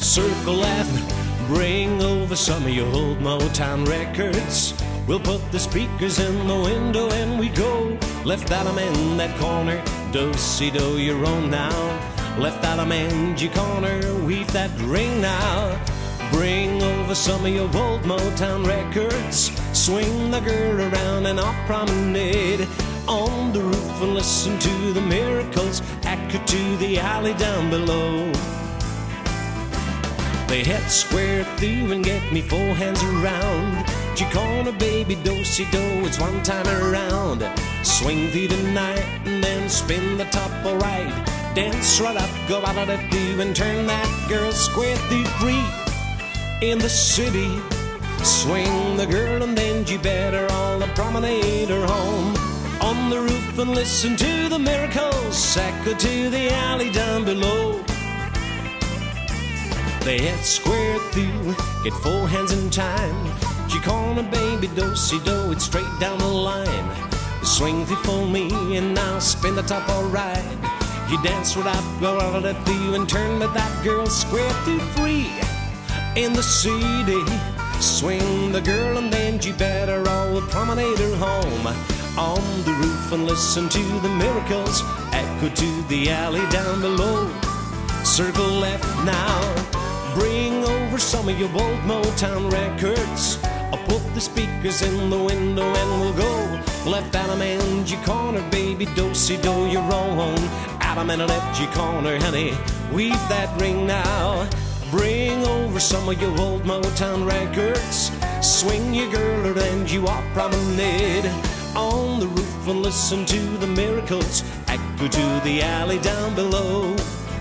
Circle left, bring over some of your old Motown records. We'll put the speakers in the window and we go. Left Alabama in that corner, do-si-do, you're on now. Left Alabama, corner, weave that ring now. Bring over some of your old Motown records. Swing the girl around an off promenade. On the roof and listen to the miracles echo to the alley down below. They head square through and get me four hands around. Chicana baby, do-si-do, it's one time around. Swing through the night and then spin the top alright. Dance right up, go out of that view and turn that girl square through three. In the city, swing the girl and then you better all the promenade her home. On the roof and listen to the miracles echo to the alley down below. They head square through, get four hands in time. Chicana baby, do-si-do, it's straight down the line. Swing through for me and now spin the top alright. You dance right up, go out of that view and turn with that girl square through three. In the city, swing the girl and then you better all promenade her home. On the roof and listen to the miracles echo to the alley down below. Circle left now, bring over some of your old Motown records. I'll put the speakers in the window and we'll go. Left Alabama, corner, baby, do-si-do, you're on. Alabama, left your corner, honey, weave that ring now. Bring over some of your old Motown records. Swing your girl and you off promenade. On the roof and listen to the miracles echo to the alley down below.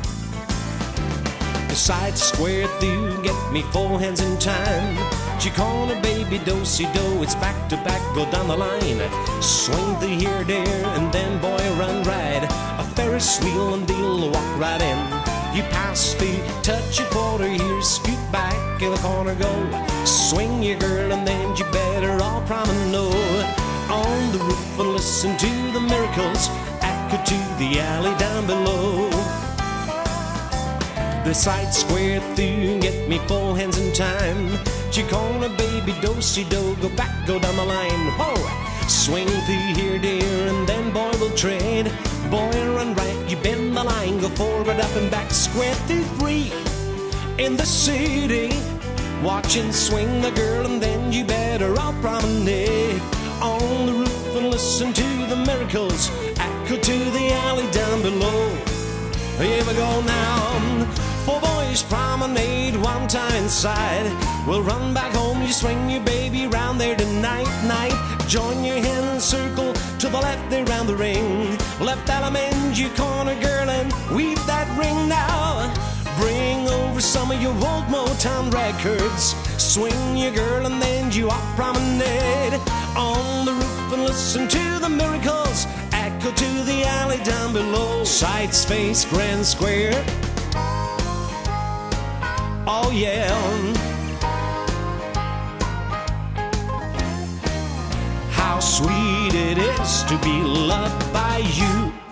The side square through, get me four hands in time. Chicana baby, do-si-do, it's back to back, go down the line. Swing the here, there, and then boy run right. A Ferris wheel and deal, walk right in. You pass feet, touch a quarter here, scoot back in the corner, go. Swing your girl and then you better all promenade. On the roof and listen to the miracles echo to the alley down below. The side square through, get me four hands in time. Chicana baby, do-si-do, go back, go down the line. Whoa! Swing through here, dear, and then boy will trade. Boy run right, you bend the line, go forward, up and back, square through three. In the city, watch and swing the girl and then you better all promenade. On the roof and listen to the miracles echo to the alley down below. Here we go now, four boys promenade, one time inside. We'll run back home, you swing your baby round there tonight, night. Join your hand and circle to the left there round the ring. Left Alabama, corner girl and weave that ring now. Bring over some of your old Motown records. Swing your girl and then you off promenade. On the roof and listen to the miracles echo to the alley down below. Sides face grand square, oh yeah. How sweet it is to be loved by you.